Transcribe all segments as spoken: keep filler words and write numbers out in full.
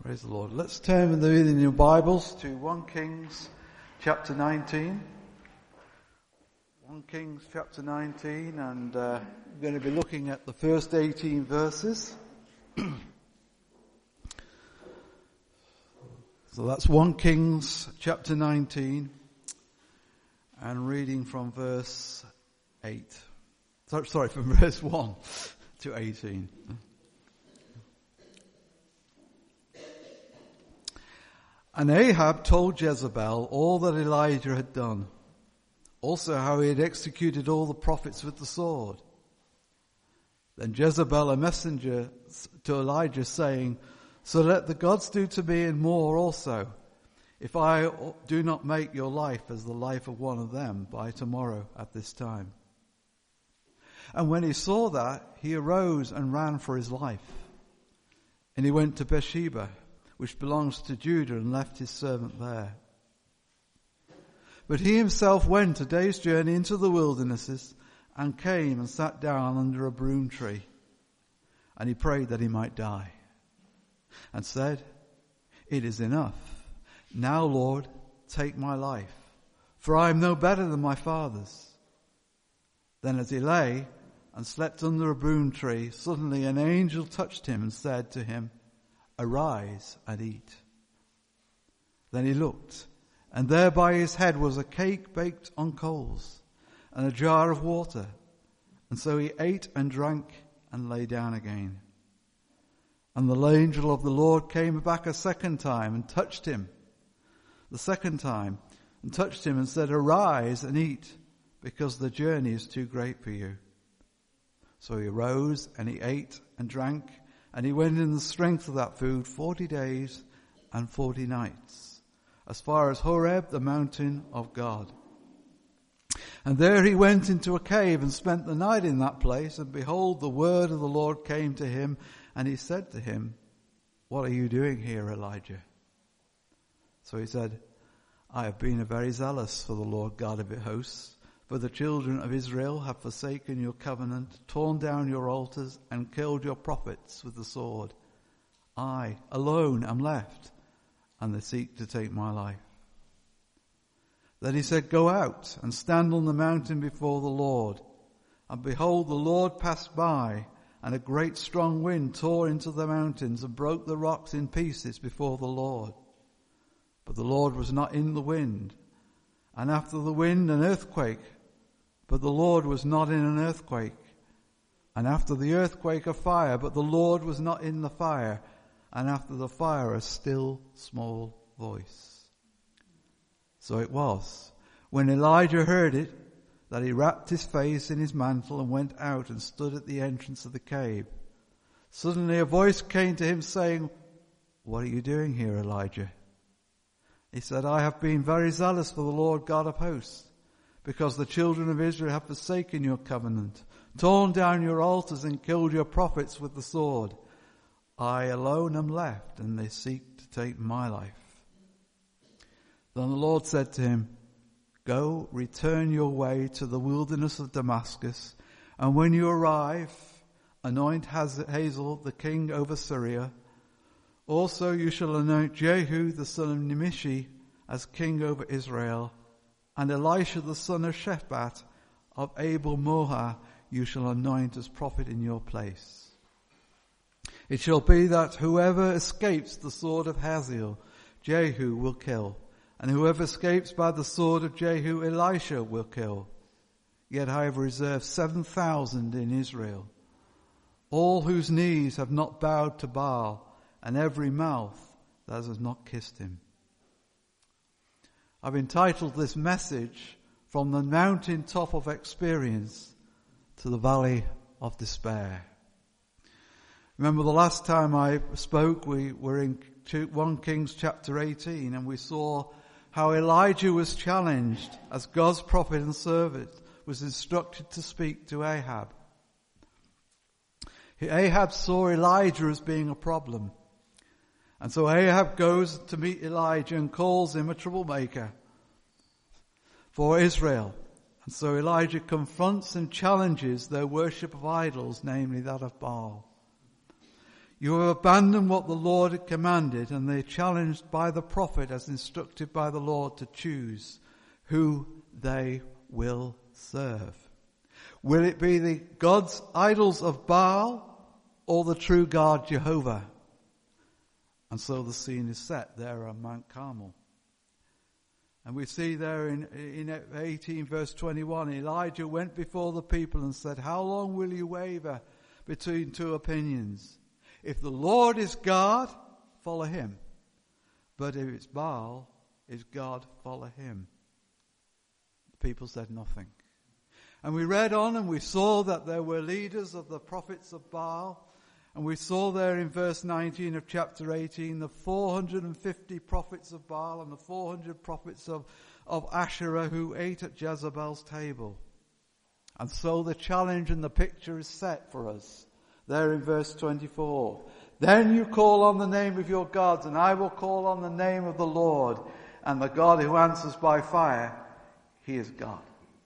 Praise the Lord. Let's turn with the reading in your Bibles to First Kings chapter nineteen. First Kings chapter nineteen, and uh, we're going to be looking at the first eighteen verses. So that's First Kings chapter nineteen, and reading from verse eight. Sorry, sorry from verse one to eighteen. And Ahab told Jezebel all that Elijah had done, also how he had executed all the prophets with the sword. Then Jezebel a messenger to Elijah, saying, So let the gods do to me and more also, if I do not make your life as the life of one of them by tomorrow at this time. And when he saw that, he arose and ran for his life. And he went to Beersheba, which belongs to Judah, and left his servant there. But he himself went a day's journey into the wildernesses, and came and sat down under a broom tree. And he prayed that he might die, and said, It is enough. Now, Lord, take my life, for I am no better than my fathers. Then as he lay and slept under a broom tree, suddenly an angel touched him and said to him, Arise and eat. Then he looked, and there by his head was a cake baked on coals, and a jar of water. And so he ate and drank and lay down again. And the angel of the Lord came back a second time and touched him, the second time, and touched him and said, Arise and eat, because the journey is too great for you. So he arose and he ate and drank, and he went in the strength of that food forty days and forty nights, as far as Horeb, the mountain of God. And there he went into a cave and spent the night in that place. And behold, the word of the Lord came to him, and he said to him, What are you doing here, Elijah? So he said, I have been very zealous for the Lord God of hosts. For the children of Israel have forsaken your covenant, torn down your altars, and killed your prophets with the sword. I alone am left, and they seek to take my life. Then he said, Go out and stand on the mountain before the Lord. And behold, the Lord passed by, and a great strong wind tore into the mountains and broke the rocks in pieces before the Lord. But the Lord was not in the wind. And after the wind, an earthquake. But the Lord was not in an earthquake. And after the earthquake, a fire. But the Lord was not in the fire. And after the fire, a still small voice. So it was, when Elijah heard it, that he wrapped his face in his mantle and went out and stood at the entrance of the cave. Suddenly a voice came to him saying, What are you doing here, Elijah? He said, I have been very zealous for the Lord God of hosts, because the children of Israel have forsaken your covenant, torn down your altars, and killed your prophets with the sword. I alone am left, and they seek to take my life. Then the Lord said to him, Go, return your way to the wilderness of Damascus, and when you arrive, anoint Hazael the king over Syria. Also you shall anoint Jehu the son of Nimshi as king over Israel, and Elisha the son of Shaphat of Abel Moah you shall anoint as prophet in your place. It shall be that whoever escapes the sword of Hazael, Jehu will kill, and whoever escapes by the sword of Jehu, Elisha will kill. Yet I have reserved seven thousand in Israel, all whose knees have not bowed to Baal, and every mouth that has not kissed him. I've entitled this message, From the Mountain Top of Experience to the Valley of Despair. Remember the last time I spoke, we were in First Kings chapter eighteen, and we saw how Elijah was challenged as God's prophet and servant, was instructed to speak to Ahab. Ahab saw Elijah as being a problem. And so Ahab goes to meet Elijah and calls him a troublemaker for Israel. And so Elijah confronts and challenges their worship of idols, namely that of Baal. You have abandoned what the Lord had commanded, and they're challenged by the prophet as instructed by the Lord to choose who they will serve. Will it be the gods, idols of Baal, or the true God Jehovah? And so the scene is set there on Mount Carmel. And we see there in, in eighteen verse twenty-one, Elijah went before the people and said, how long will you waver between two opinions? If the Lord is God, follow him. But if it's Baal, is God, follow him. The people said nothing. And we read on and we saw that there were leaders of the prophets of Baal. And we saw there in verse nineteen of chapter eighteen, the four hundred fifty prophets of Baal and the four hundred prophets of, of Asherah who ate at Jezebel's table. And so the challenge and the picture is set for us there in verse twenty-four. Then you call on the name of your gods, and I will call on the name of the Lord, and the God who answers by fire, he is God.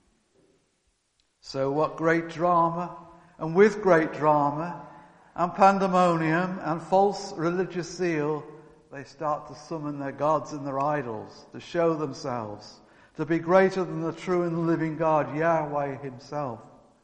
So what great drama, and with great drama, and pandemonium, and false religious zeal, they start to summon their gods and their idols, to show themselves, to be greater than the true and living God, Yahweh himself.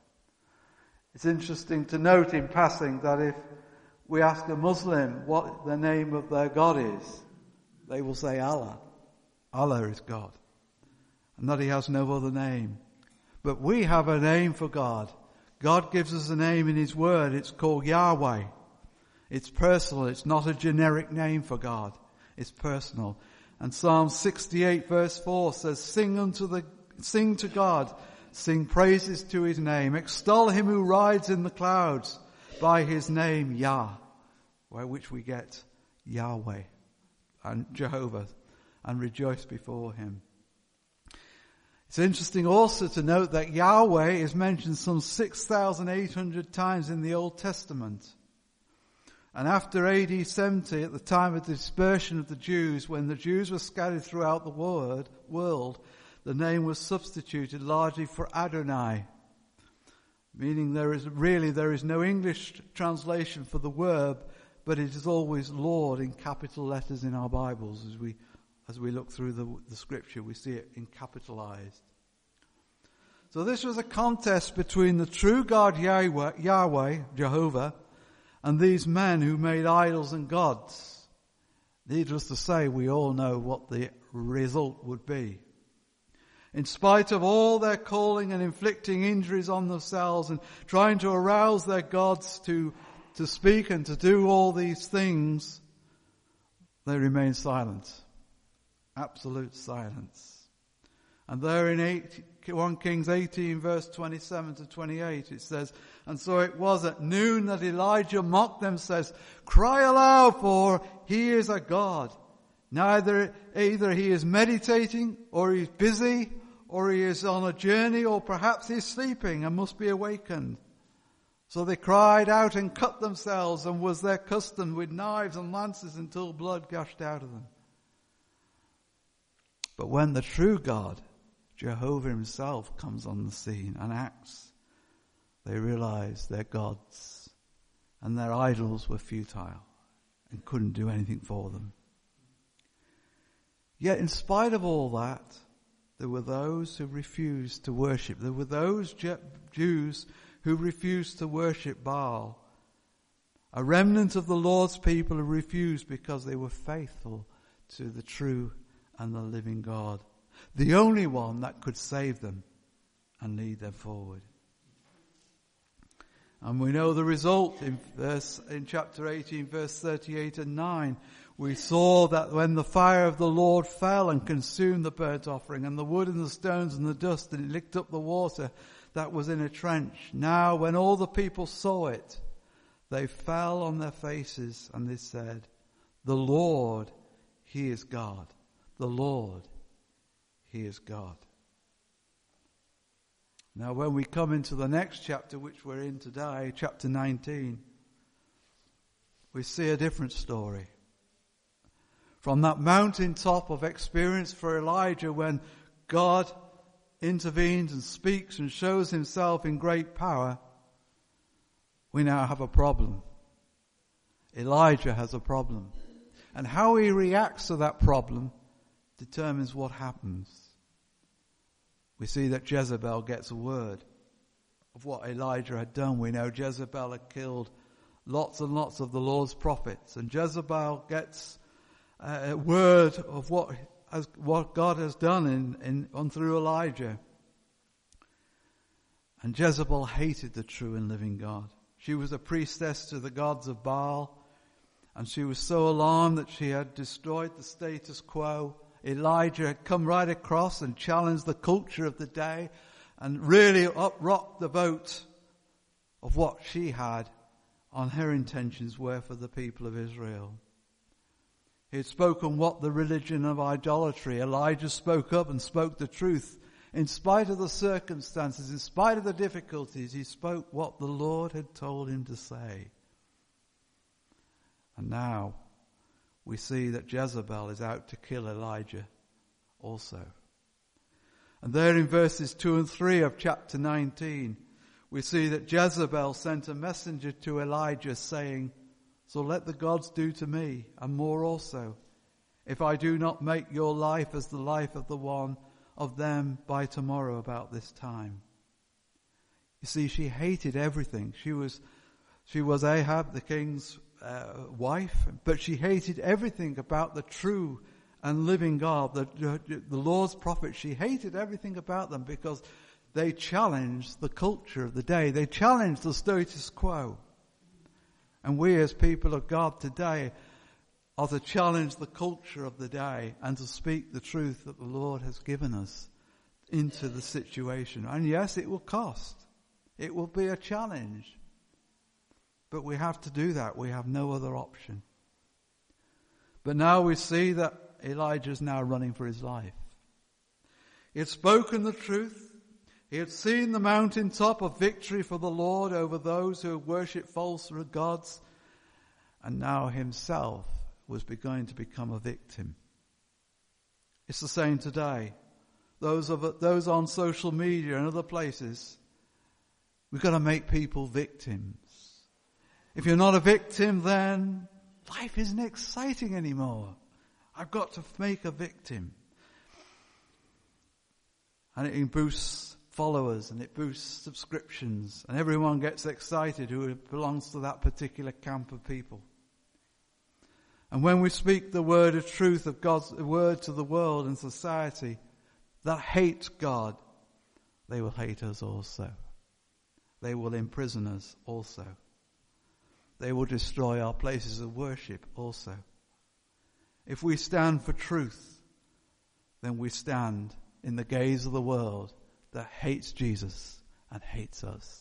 It's interesting to note in passing that if we ask a Muslim what the name of their God is, they will say Allah. Allah is God. And that he has no other name. But we have a name for God. God gives us a name in his word. It's called Yahweh. It's personal. It's not a generic name for God. It's personal. And Psalm sixty-eight verse four says, Sing unto the, sing to God, sing praises to his name, extol him who rides in the clouds by his name Yah, by which we get Yahweh and Jehovah, and rejoice before him. It's interesting also to note that Yahweh is mentioned some six thousand eight hundred times in the Old Testament. And after A D seventy, at the time of the dispersion of the Jews, when the Jews were scattered throughout the world, world, the name was substituted largely for Adonai, meaning there is really there is no English translation for the word, but it is always Lord in capital letters in our Bibles. As we as we look through the, the scripture, we see it in capitalized. So this was a contest between the true God Yahweh, Yahweh, Jehovah, and these men who made idols and gods. Needless to say, we all know what the result would be. In spite of all their calling and inflicting injuries on themselves and trying to arouse their gods to, to speak and to do all these things, they remain silent. Absolute silence. And there in eight, First Kings eighteen verse twenty-seven to twenty-eight it says, And so it was at noon that Elijah mocked them, says, Cry aloud, for he is a God. Neither, either he is meditating, or he is busy, or he is on a journey, or perhaps he is sleeping and must be awakened. So they cried out and cut themselves, and was their custom, with knives and lances until blood gushed out of them. But when the true God, Jehovah himself, comes on the scene and acts, they realize their gods and their idols were futile and couldn't do anything for them. Yet in spite of all that, there were those who refused to worship. There were those Je- Jews who refused to worship Baal. A remnant of the Lord's people who refused because they were faithful to the true and the living God, the only one that could save them and lead them forward. And we know the result in verse, in chapter eighteen, verse thirty-eight and nine. We saw that when the fire of the Lord fell and consumed the burnt offering and the wood and the stones and the dust, and it licked up the water that was in a trench. Now when all the people saw it, they fell on their faces and they said, The Lord, he is God. The Lord, he is God. Now when we come into the next chapter, which we're in today, chapter nineteen, we see a different story. From that mountaintop of experience for Elijah, when God intervenes and speaks and shows himself in great power, we now have a problem. Elijah has a problem. And how he reacts to that problem determines what happens. We see that Jezebel gets a word of what Elijah had done. We know Jezebel had killed lots and lots of the Lord's prophets. And Jezebel gets a word of what as, what God has done in, in on through Elijah. And Jezebel hated the true and living God. She was a priestess to the gods of Baal. And she was so alarmed that she had destroyed the status quo. Elijah had come right across and challenged the culture of the day and really uprocked the boat of what she had on her intentions were for the people of Israel. He had spoken what the religion of idolatry. Elijah spoke up and spoke the truth. In spite of the circumstances, in spite of the difficulties, he spoke what the Lord had told him to say. And now we see that Jezebel is out to kill Elijah also. And there in verses two and three of chapter nineteen, we see that Jezebel sent a messenger to Elijah saying, "So let the gods do to me, and more also, if I do not make your life as the life of the one of them by tomorrow about this time." You see, she hated everything. She was, she was Ahab, the king's uh, wife, but she hated everything about the true and living God, the, the Lord's prophets. She hated everything about them because they challenged the culture of the day. They challenged the status quo. And we as people of God today are to challenge the culture of the day and to speak the truth that the Lord has given us into the situation. And yes, it will cost. It will be a challenge. But we have to do that. We have no other option. But now we see that Elijah is now running for his life. He had spoken the truth. He had seen the mountaintop of victory for the Lord over those who worship false gods. And now himself was going to become a victim. It's the same today. Those of those on social media and other places, we've got to make people victims. If you're not a victim, then life isn't exciting anymore. I've got to make a victim. And it boosts followers and it boosts subscriptions and everyone gets excited who belongs to that particular camp of people. And when we speak the word of truth of God's word to the world and society that hate God, they will hate us also. They will imprison us also. They will destroy our places of worship also. If we stand for truth, then we stand in the gaze of the world that hates Jesus and hates us.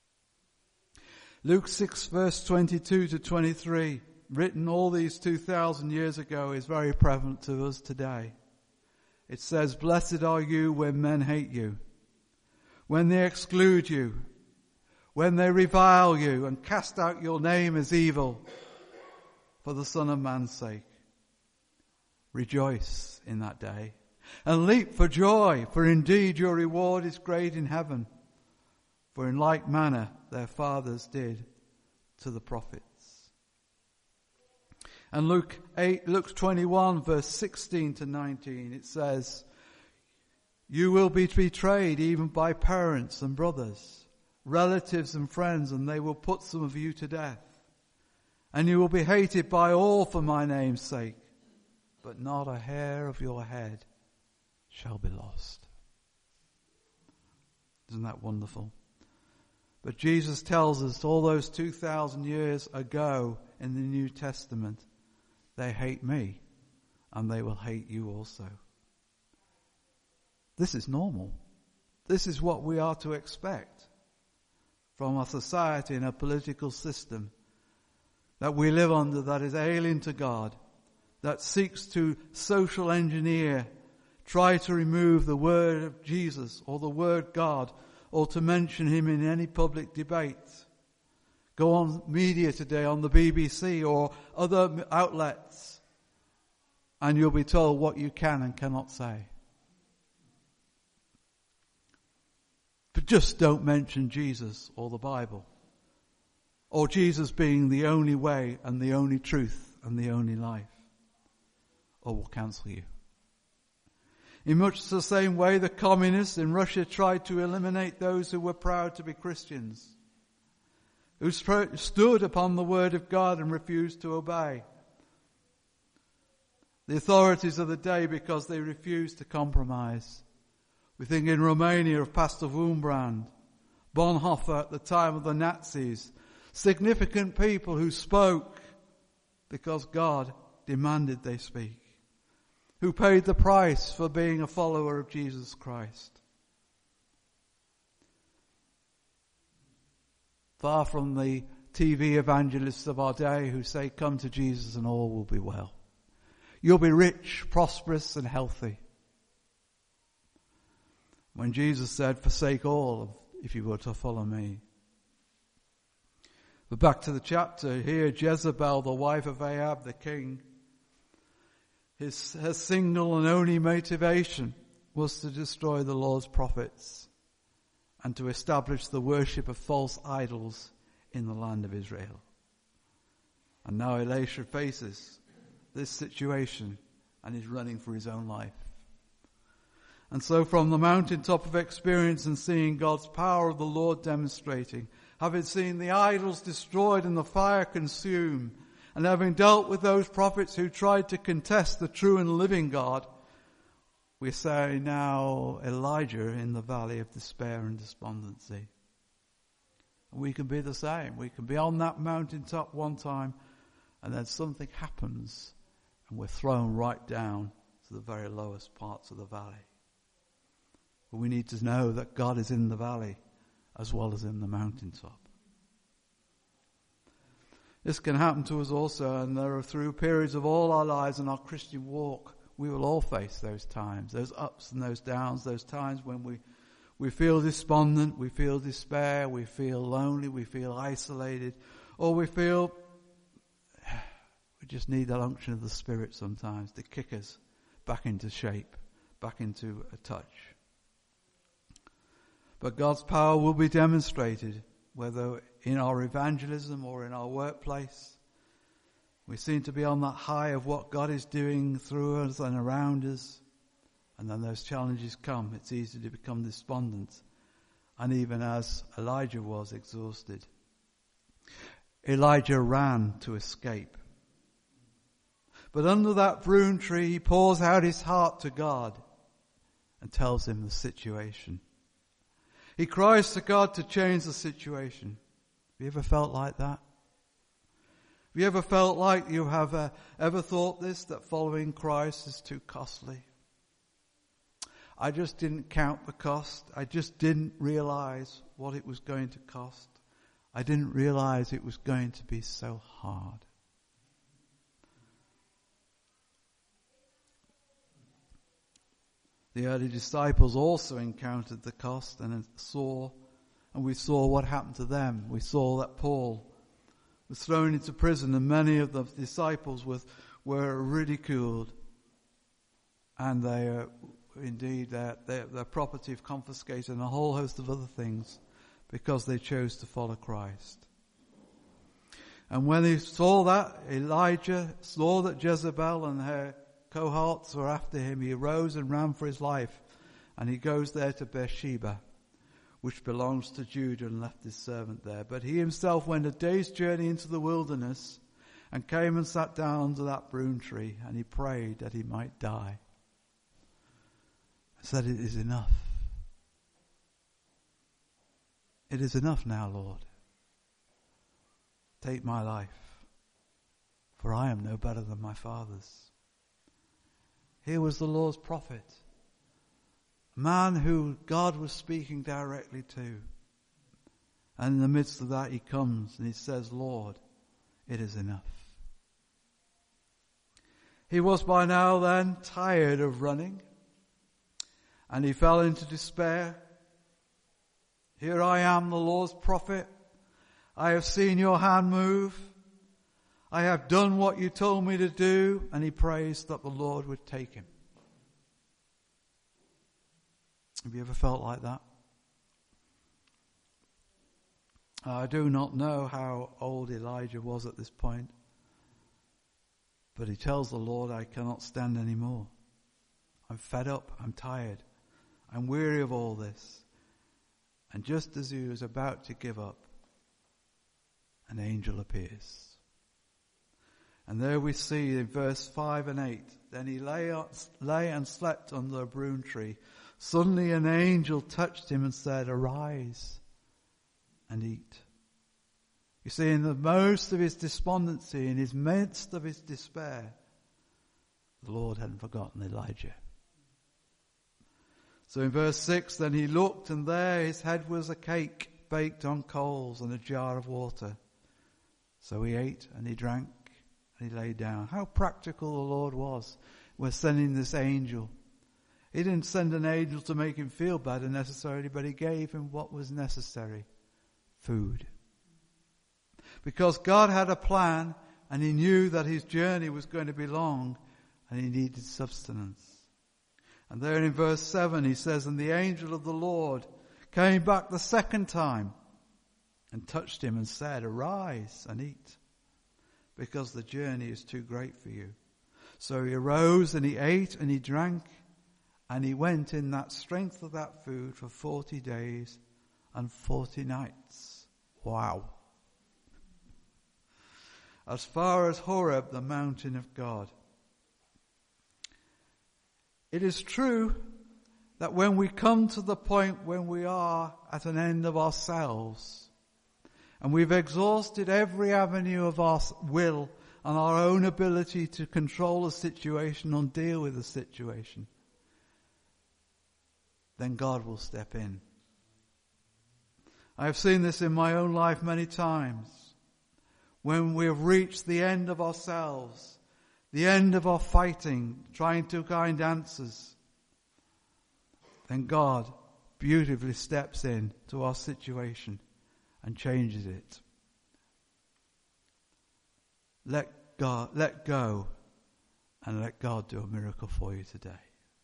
Luke six verse twenty-two to twenty-three, written all these two thousand years ago, is very prevalent to us today. It says, "Blessed are you when men hate you, when they exclude you, when they revile you and cast out your name as evil for the Son of Man's sake. Rejoice in that day and leap for joy, for indeed your reward is great in heaven. For in like manner their fathers did to the prophets." And Luke eight, Luke twenty-one verse sixteen to nineteen, it says, "You will be betrayed even by parents and brothers, relatives and friends, and they will put some of you to death. And you will be hated by all for my name's sake, but not a hair of your head shall be lost." Isn't that wonderful? But Jesus tells us all those two thousand years ago in the New Testament, they hate me and they will hate you also. This is normal. This is what we are to expect from a society and a political system that we live under that is alien to God, that seeks to social engineer, try to remove the word of Jesus or the word God, or to mention him in any public debate. Go on media today, on the B B C or other outlets, and you'll be told what you can and cannot say. But just don't mention Jesus or the Bible or Jesus being the only way and the only truth and the only life, or will cancel you. In much the same way the communists in Russia tried to eliminate those who were proud to be Christians, who stood upon the word of God and refused to obey the authorities of the day because they refused to compromise. We think in Romania of Pastor Wurmbrand, Bonhoeffer at the time of the Nazis, significant people who spoke because God demanded they speak, who paid the price for being a follower of Jesus Christ. Far from the T V evangelists of our day who say, come to Jesus and all will be well. You'll be rich, prosperous and healthy. When Jesus said, forsake all if you were to follow me. But back to the chapter here, Jezebel, the wife of Ahab, the king, his, her single and only motivation was to destroy the Lord's prophets and to establish the worship of false idols in the land of Israel. And now Elisha faces this situation and is running for his own life. And so from the mountaintop of experience and seeing God's power of the Lord demonstrating, having seen the idols destroyed and the fire consumed, and having dealt with those prophets who tried to contest the true and living God, we say now Elijah in the valley of despair and despondency. We can be the same. We can be on that mountaintop one time and then something happens and we're thrown right down to the very lowest parts of the valley. But we need to know that God is in the valley as well as in the mountaintop. This can happen to us also, and there are through periods of all our lives in our Christian walk, we will all face those times, those ups and those downs, those times when we, we feel despondent, we feel despair, we feel lonely, we feel isolated, or we feel we just need that unction of the Spirit sometimes to kick us back into shape, back into a touch. But God's power will be demonstrated, whether in our evangelism or in our workplace. We seem to be on that high of what God is doing through us and around us. And then those challenges come. It's easy to become despondent. And even as Elijah was exhausted, Elijah ran to escape. But under that broom tree, he pours out his heart to God and tells him the situation. He cries to God to change the situation. Have you ever felt like that? Have you ever felt like you have uh, ever thought this, that following Christ is too costly? I just didn't count the cost. I just didn't realize what it was going to cost. I didn't realize it was going to be so hard. The early disciples also encountered the cost and saw, and we saw what happened to them. We saw that Paul was thrown into prison and many of the disciples was, were ridiculed. And they, uh, indeed, their, their, their property confiscated and a whole host of other things because they chose to follow Christ. And when he saw that, Elijah saw that Jezebel and her cohorts were after him, he arose and ran for his life, and he goes there to Beersheba, which belongs to Judah, and left his servant there. But he himself went a day's journey into the wilderness and came and sat down under that broom tree, and he prayed that he might die. I said, it is enough. It is enough now, Lord. Take my life, for I am no better than my fathers. Here was the Lord's prophet, a man who God was speaking directly to. And in the midst of that he comes and he says, Lord, it is enough. He was by now then tired of running, and he fell into despair. Here I am, the Lord's prophet. I have seen your hand move. I have done what you told me to do. And he prays that the Lord would take him. Have you ever felt like that? I do not know how old Elijah was at this point, but he tells the Lord, I cannot stand anymore. I'm fed up, I'm tired, I'm weary of all this. And just as he was about to give up, an angel appears. And there we see in verse five and eight, then he lay, lay and slept under a broom tree. Suddenly an angel touched him and said, arise and eat. You see, in the most of his despondency, in his midst of his despair, the Lord hadn't forgotten Elijah. So in verse six, then he looked, and there his head was a cake baked on coals and a jar of water. So he ate and he drank and he lay down. How practical the Lord was. We're sending this angel. He didn't send an angel to make him feel better necessarily, but he gave him what was necessary. Food. Because God had a plan, and he knew that his journey was going to be long, and he needed sustenance. And there in verse seven he says, and the angel of the Lord came back the second time and touched him and said, arise and eat, because the journey is too great for you. So he arose and he ate and he drank, and he went in that strength of that food for forty days and forty nights. Wow. As far as Horeb, the mountain of God. It is true that when we come to the point when we are at an end of ourselves, and we've exhausted every avenue of our will and our own ability to control a situation and deal with a situation, then God will step in. I have seen this in my own life many times. When we have reached the end of ourselves, the end of our fighting, trying to find answers, then God beautifully steps in to our situation and changes it. Let God, let go, and let God do a miracle for you today.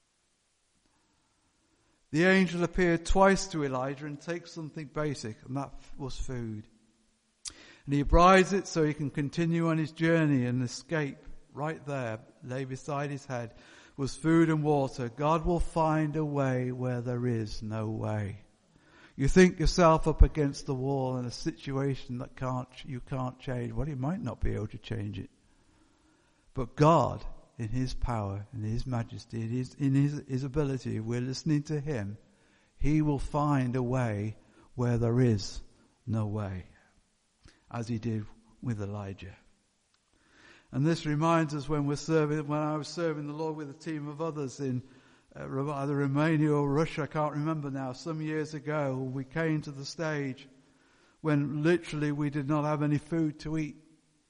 The angel appeared twice to Elijah and takes something basic, and that was food. And he abides it so he can continue on his journey and escape. Right there, lay beside his head, was food and water. God will find a way where there is no way. You think yourself up against the wall in a situation that can't you can't change. Well, you might not be able to change it. But God, in his power, in his majesty, in his, in his, his ability, if we're listening to him, he will find a way where there is no way, as he did with Elijah. And this reminds us when we're serving, when I was serving the Lord with a team of others in uh, either Romania or Russia, I can't remember now, some years ago, we came to the stage when literally we did not have any food to eat.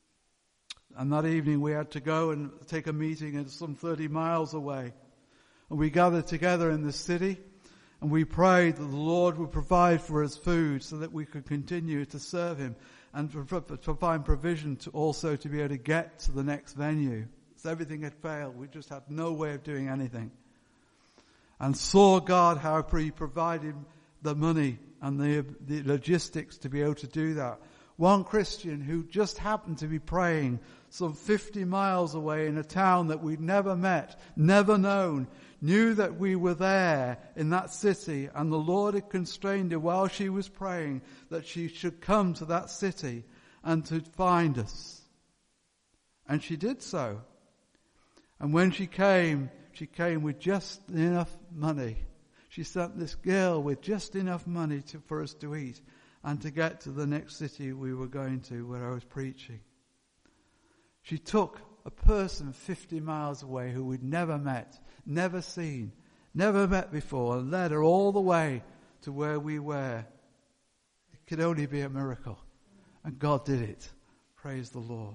And that evening we had to go and take a meeting at some thirty miles away. And we gathered together in the city and we prayed that the Lord would provide for us food so that we could continue to serve him and to find provision to also to be able to get to the next venue. So everything had failed. We just had no way of doing anything. And saw God how he provided the money and the, the logistics to be able to do that. One Christian who just happened to be praying some fifty miles away in a town that we'd never met, never known, knew that we were there in that city, and the Lord had constrained her while she was praying that she should come to that city and to find us. And she did so. And when she came, she came with just enough money. She sent this girl with just enough money to, for us to eat and to get to the next city we were going to where I was preaching. She took a person fifty miles away who we'd never met, never seen, never met before, and led her all the way to where we were. It could only be a miracle. And God did it. Praise the Lord.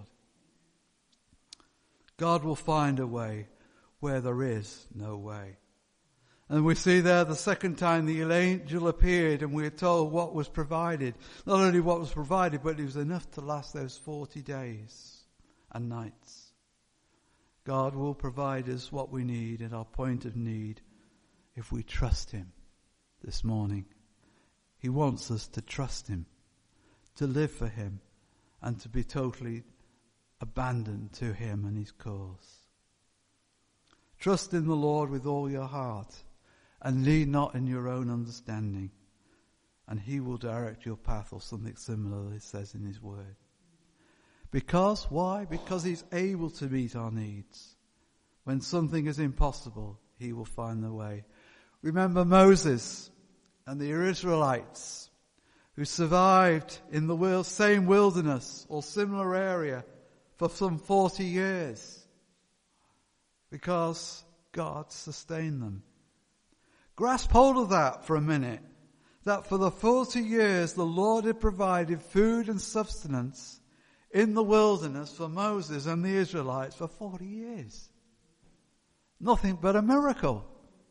God will find a way where there is no way. And we see there the second time the angel appeared and we are told what was provided. Not only what was provided, but it was enough to last those forty days and nights. God will provide us what we need at our point of need if we trust him this morning. He wants us to trust him, to live for him and to be totally abandoned to him and his cause. Trust in the Lord with all your heart and lean not in your own understanding, and he will direct your path, or something similar it says in his word. Because, why? Because he's able to meet our needs. When something is impossible, he will find the way. Remember Moses and the Israelites who survived in the same wilderness or similar area for some forty years because God sustained them. Grasp hold of that for a minute, that for the forty years the Lord had provided food and sustenance in the wilderness for Moses and the Israelites for forty years. Nothing but a miracle.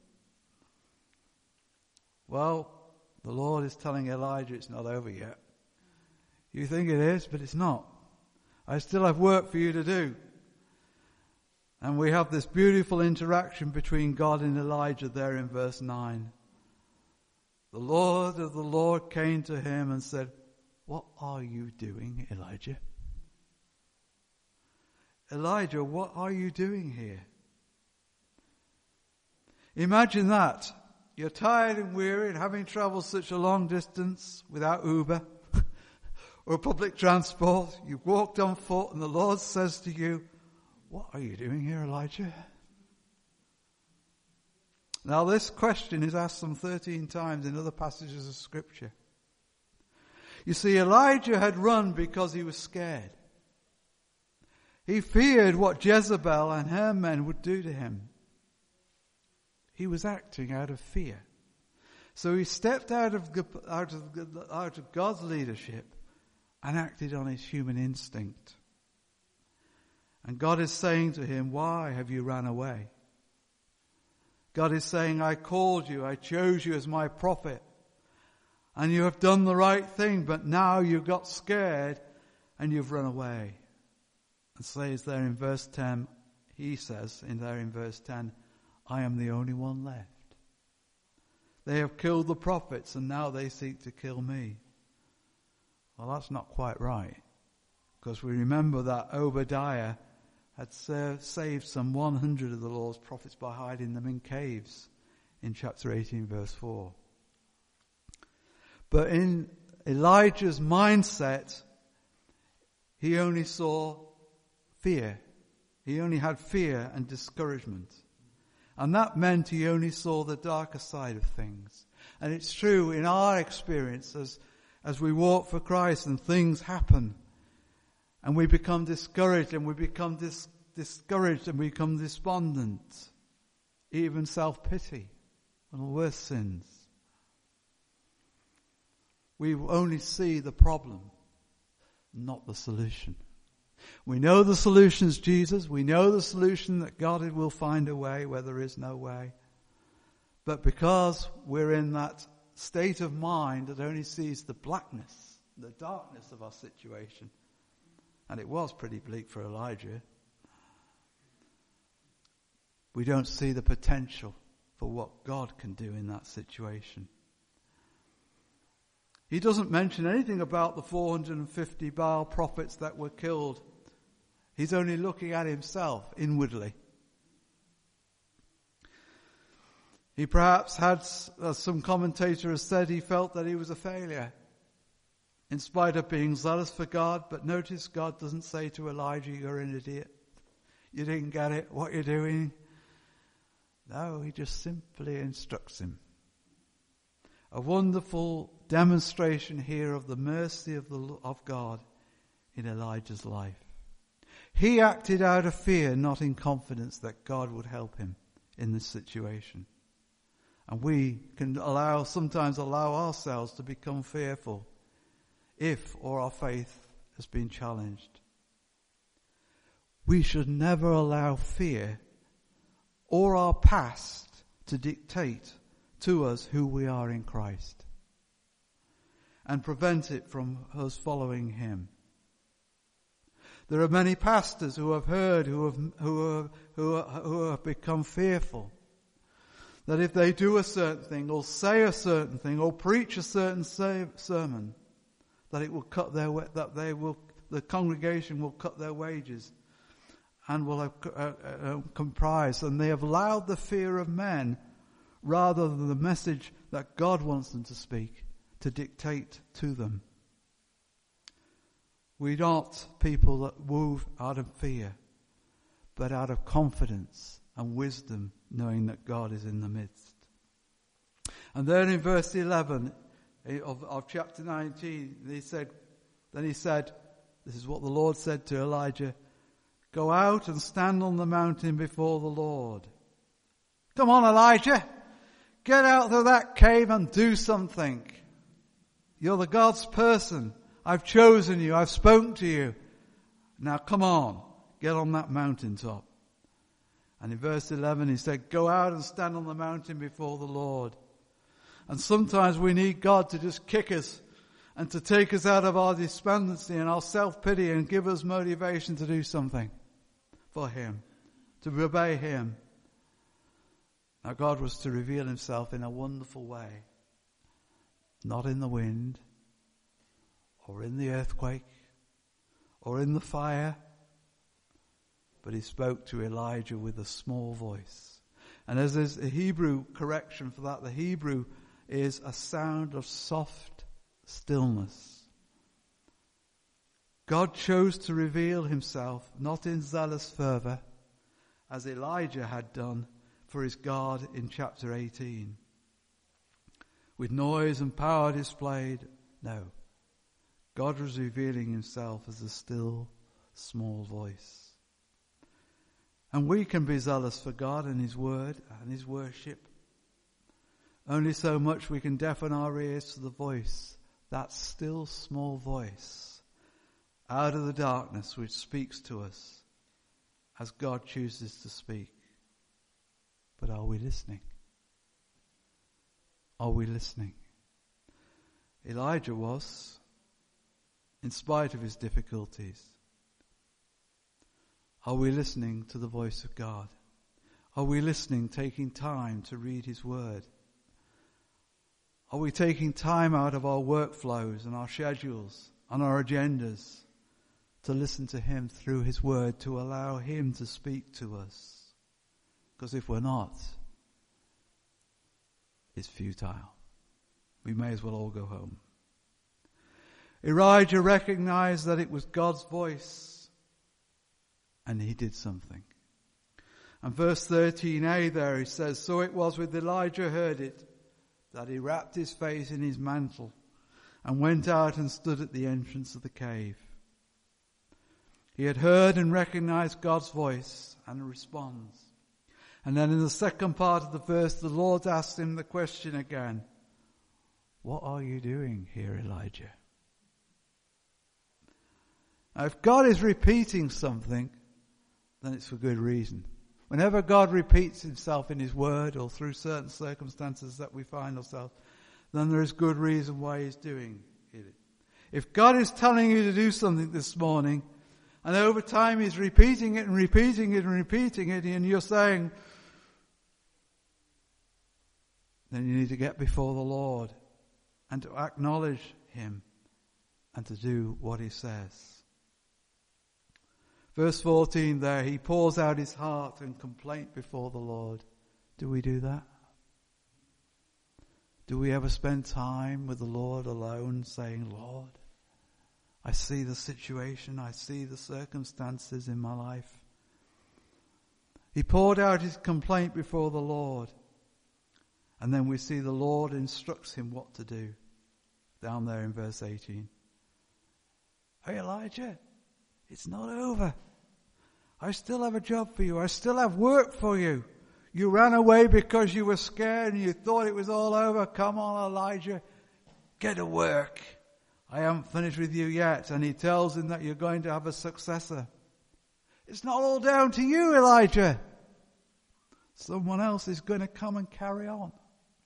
Well, the Lord is telling Elijah it's not over yet. You think it is, but it's not. I still have work for you to do. And we have this beautiful interaction between God and Elijah there in verse nine. The Lord of the Lord came to him and said, "What are you doing, Elijah?" Elijah, what are you doing here? Imagine that. You're tired and weary and having travelled such a long distance without Uber or public transport. You've walked on foot and the Lord says to you, "What are you doing here, Elijah?" Now this question is asked some thirteen times in other passages of Scripture. You see, Elijah had run because he was scared. He feared what Jezebel and her men would do to him. He was acting out of fear. So he stepped out of, out of, out of God's leadership and acted on his human instinct. And God is saying to him, "Why have you run away?" God is saying, "I called you, I chose you as my prophet, and you have done the right thing, but now you've got scared and you've run away." And says there in verse ten, he says in there in verse ten, "I am the only one left. They have killed the prophets and now they seek to kill me." Well, that's not quite right, because we remember that Obadiah had saved some one hundred of the Lord's prophets by hiding them in caves in chapter eighteen verse four. But in Elijah's mindset, he only saw fear. He only had fear and discouragement. And that meant he only saw the darker side of things. And it's true in our experience as, as we walk for Christ and things happen and we become discouraged and we become dis, discouraged and we become despondent, even self-pity, one of the worst sins. We only see the problem, not the solution. We know the solution is Jesus. We know the solution that God will find a way where there is no way. But because we're in that state of mind that only sees the blackness, the darkness of our situation, and it was pretty bleak for Elijah, we don't see the potential for what God can do in that situation. He doesn't mention anything about the four hundred fifty Baal prophets that were killed. He's only looking at himself inwardly. He perhaps had, as some commentator has said, he felt that he was a failure in spite of being zealous for God. But notice God doesn't say to Elijah, "You're an idiot. You didn't get it. What you're doing." No, he just simply instructs him. A wonderful demonstration here of the mercy of, the, of God in Elijah's life. He acted out of fear, not in confidence that God would help him in this situation. And we can allow, sometimes allow ourselves to become fearful if or our faith has been challenged. We should never allow fear or our past to dictate to us who we are in Christ and prevent it from us following him. There are many pastors who have heard, who have, who have, who have, who have become fearful that if they do a certain thing or say a certain thing or preach a certain sermon, that it will cut their wa- that they will the congregation will cut their wages and will have uh, uh, comprised, and they have allowed the fear of men rather than the message that God wants them to speak to dictate to them. We're not people that move out of fear, but out of confidence and wisdom, knowing that God is in the midst. And then in verse eleven of, of chapter nineteen, he said, then he said, this is what the Lord said to Elijah, go out and stand on the mountain before the Lord. Come on, Elijah, get out of that cave and do something. You're the God's person. I've chosen you. I've spoken to you. Now come on, get on that mountaintop. And in verse eleven he said, go out and stand on the mountain before the Lord. And sometimes we need God to just kick us and to take us out of our despondency and our self-pity and give us motivation to do something for Him, to obey Him. Now God was to reveal Himself in a wonderful way, not in the wind or in the earthquake or in the fire, but He spoke to Elijah with a small voice. And as there's a Hebrew correction for that, the Hebrew is a sound of soft stillness. God chose to reveal Himself not in zealous fervor, as Elijah had done for his God in chapter eighteen. With noise and power displayed, no. God was revealing Himself as a still, small voice. And we can be zealous for God and His word and His worship. Only so much we can deafen our ears to the voice, that still small voice, out of the darkness which speaks to us as God chooses to speak. But are we listening? Are we listening? Elijah was, in spite of his difficulties. Are we listening to the voice of God? Are we listening, taking time to read His word? Are we taking time out of our workflows and our schedules and our agendas to listen to Him through His word, to allow Him to speak to us? Because if we're not, it's futile. We may as well all go home. Elijah recognized that it was God's voice, and he did something. And verse thirteen a there, he says, so it was with Elijah heard it, that he wrapped his face in his mantle and went out and stood at the entrance of the cave. He had heard and recognized God's voice and responds. And then in the second part of the verse, the Lord asked him the question again, what are you doing here, Elijah? Now, if God is repeating something, then it's for good reason. Whenever God repeats Himself in His word or through certain circumstances that we find ourselves, then there is good reason why He's doing it. If God is telling you to do something this morning, and over time He's repeating it and repeating it and repeating it, and you're saying, then you need to get before the Lord and to acknowledge Him and to do what He says. Verse fourteen there, he pours out his heart and complaint before the Lord. Do we do that? Do we ever spend time with the Lord alone saying, Lord, I see the situation, I see the circumstances in my life. He poured out his complaint before the Lord. And then we see the Lord instructs him what to do. Down there in verse eighteen. Hey Elijah, it's not over. I still have a job for you. I still have work for you. You ran away because you were scared and you thought it was all over. Come on, Elijah, get to work. I haven't finished with you yet. And he tells him that you're going to have a successor. It's not all down to you, Elijah. Someone else is going to come and carry on.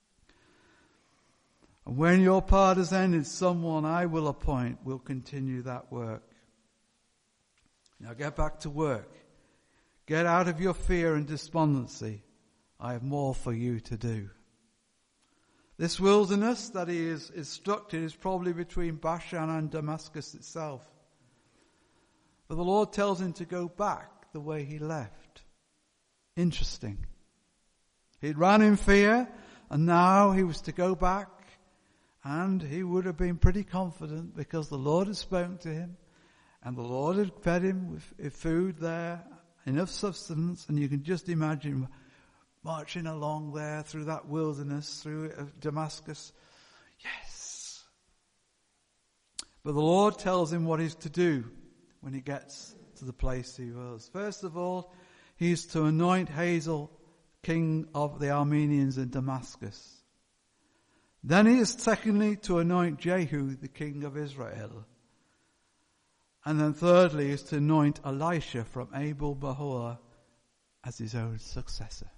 And when your part has ended, someone I will appoint will continue that work. Now get back to work. Get out of your fear and despondency. I have more for you to do. This wilderness that he is instructed is probably between Bashan and Damascus itself. But the Lord tells him to go back the way he left. Interesting. He'd ran in fear, and now he was to go back, and he would have been pretty confident because the Lord had spoken to him, and the Lord had fed him with food there, enough sustenance, and you can just imagine marching along there through that wilderness, through Damascus. Yes. But the Lord tells him what he's to do when he gets to the place he was. First of all, he is to anoint Hazael, king of the Arameans in Damascus. Then he is secondly to anoint Jehu, the king of Israel. And then thirdly is to anoint Elisha from Abel Bahor as his own successor.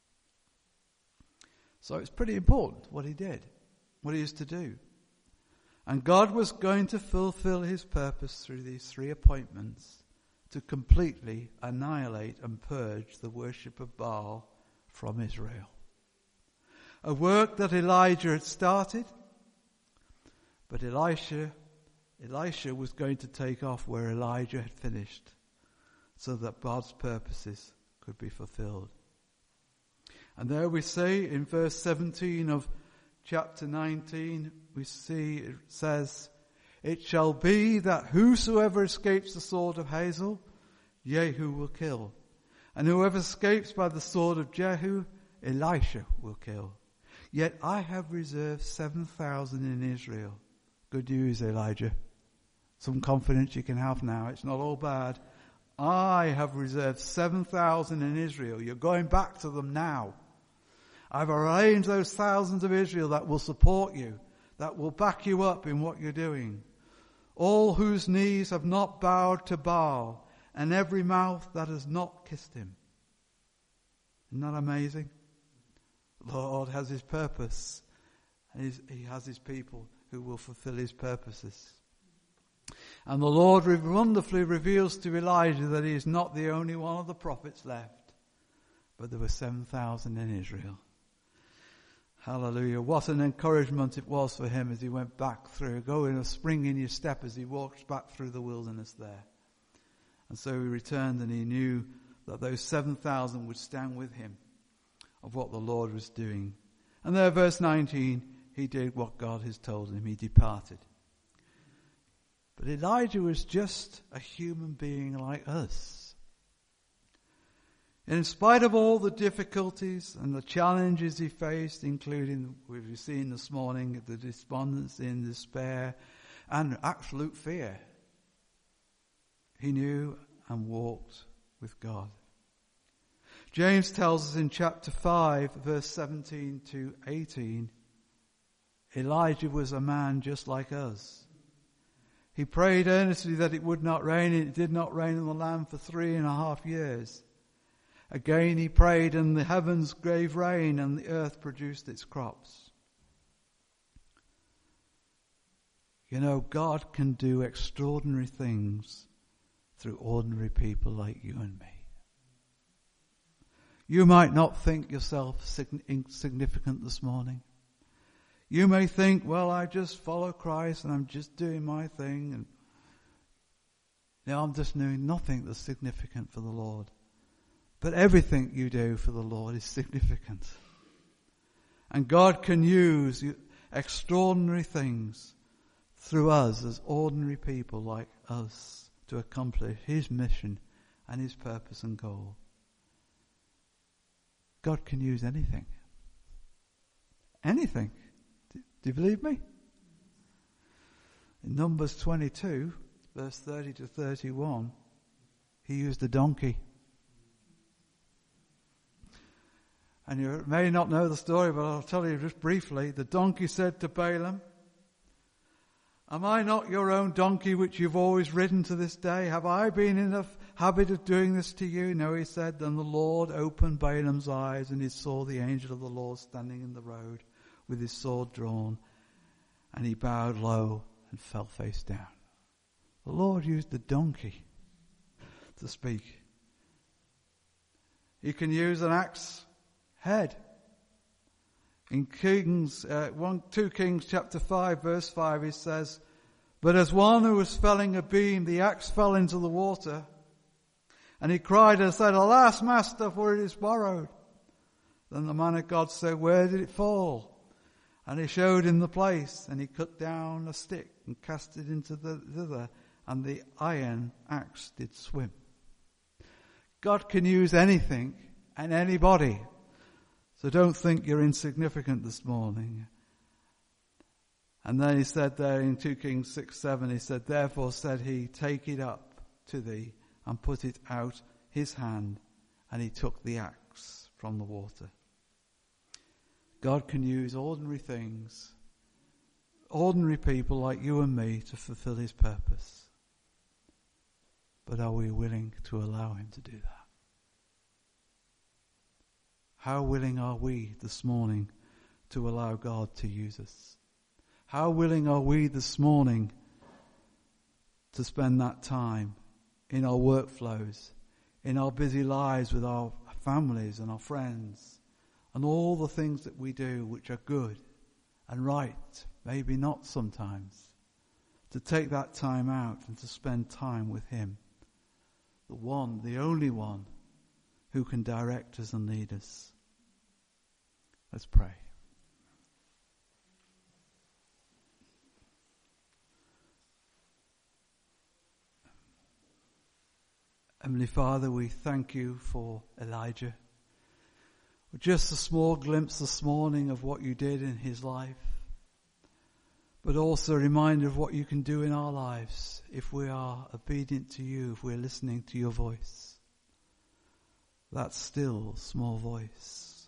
So it's pretty important what he did, what he is to do. And God was going to fulfill his purpose through these three appointments to completely annihilate and purge the worship of Baal from Israel. A work that Elijah had started, but Elisha, Elisha was going to take off where Elijah had finished so that God's purposes could be fulfilled. And there we see in verse seventeen of chapter nineteen, we see it says, "It shall be that whosoever escapes the sword of Hazael, Jehu will kill. And whoever escapes by the sword of Jehu, Elisha will kill. Yet I have reserved seven thousand in Israel." Good news, Elijah. Some confidence you can have now. It's not all bad. I have reserved seven thousand in Israel. You're going back to them now. I've arranged those thousands of Israel that will support you, that will back you up in what you're doing. All whose knees have not bowed to Baal, and every mouth that has not kissed him. Isn't that amazing? The Lord has his purpose, and he has his people who will fulfill his purposes. And the Lord wonderfully reveals to Elijah that he is not the only one of the prophets left, but there were seven thousand in Israel. Hallelujah. What an encouragement it was for him as he went back through, going a spring in your step as he walked back through the wilderness there. And so he returned and he knew that those seven thousand would stand with him of what the Lord was doing. And there, verse nineteen, he did what God has told him. He departed. But Elijah was just a human being like us. In spite of all the difficulties and the challenges he faced, including, we've seen this morning, the despondency and despair and absolute fear, he knew and walked with God. James tells us in chapter five, verse seventeen to eighteen, Elijah was a man just like us. He prayed earnestly that it would not rain, and it did not rain on the land for three and a half years. Again he prayed, and the heavens gave rain, and the earth produced its crops. You know, God can do extraordinary things through ordinary people like you and me. You might not think yourself insignificant this morning. You may think, well, I just follow Christ and I'm just doing my thing. And now I'm just doing nothing that's significant for the Lord. But everything you do for the Lord is significant. And God can use extraordinary things through us as ordinary people like us to accomplish his mission and his purpose and goal. God can use anything. Anything. Do you believe me? In Numbers twenty-two, verse thirty to thirty-one, he used a donkey. And you may not know the story, but I'll tell you just briefly. The donkey said to Balaam, "Am I not your own donkey which you've always ridden to this day? Have I been in the habit of doing this to you?" No, he said. Then the Lord opened Balaam's eyes, and he saw the angel of the Lord standing in the road with his sword drawn, and he bowed low and fell face down. The Lord used the donkey to speak. He can use an axe head. In Kings, uh, one, two Kings chapter five verse five, he says, "But as one who was felling a beam, the axe fell into the water. And he cried and said, 'Alas, master, for it is borrowed.' Then the man of God said, 'Where did it fall?' And he showed him the place, and he cut down a stick and cast it into the thither, and the iron axe did swim." God can use anything and anybody. So don't think you're insignificant this morning. And then he said there in two Kings six seven, he said, "Therefore said he, take it up to thee, and put it out his hand, and he took the axe from the water." God can use ordinary things, ordinary people like you and me, to fulfill his purpose. But are we willing to allow him to do that? How willing are we this morning to allow God to use us? How willing are we this morning to spend that time in our workflows, in our busy lives with our families and our friends, and all the things that we do which are good and right, maybe not sometimes, to take that time out and to spend time with him, the one, the only one who can direct us and lead us. Let's pray. Heavenly Father, we thank you for Elijah. Just a small glimpse this morning of what you did in his life, but also a reminder of what you can do in our lives if we are obedient to you, if we're listening to your voice. That still small voice.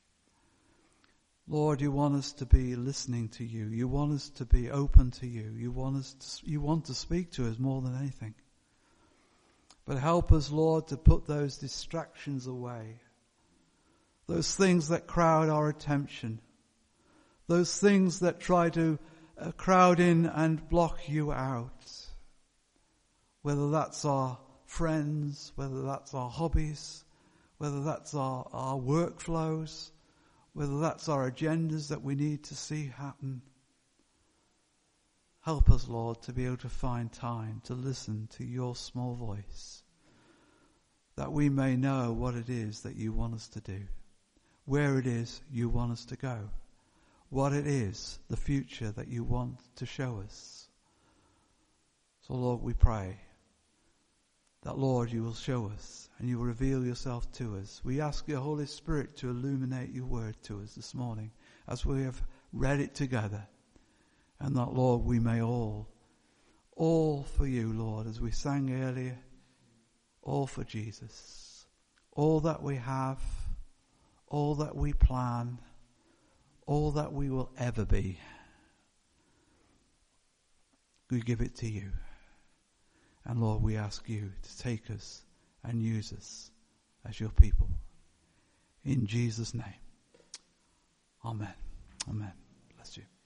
Lord, you want us to be listening to you. You want us to be open to you. You want us to, you want to speak to us more than anything. But help us, Lord, to put those distractions away. Those things that crowd our attention. Those things that try to uh, crowd in and block you out. Whether that's our friends, whether that's our hobbies, whether that's our, our workflows, whether that's our agendas that we need to see happen. Help us, Lord, to be able to find time to listen to your small voice, that we may know what it is that you want us to do, where it is you want us to go, what it is, the future that you want to show us. So, Lord, we pray that, Lord, you will show us and you will reveal yourself to us. We ask your Holy Spirit to illuminate your word to us this morning as we have read it together. And that, Lord, we may all, all for you, Lord, as we sang earlier, all for Jesus. All that we have, all that we plan, all that we will ever be, we give it to you. And Lord, we ask you to take us and use us as your people. In Jesus' name. Amen. Amen. Bless you.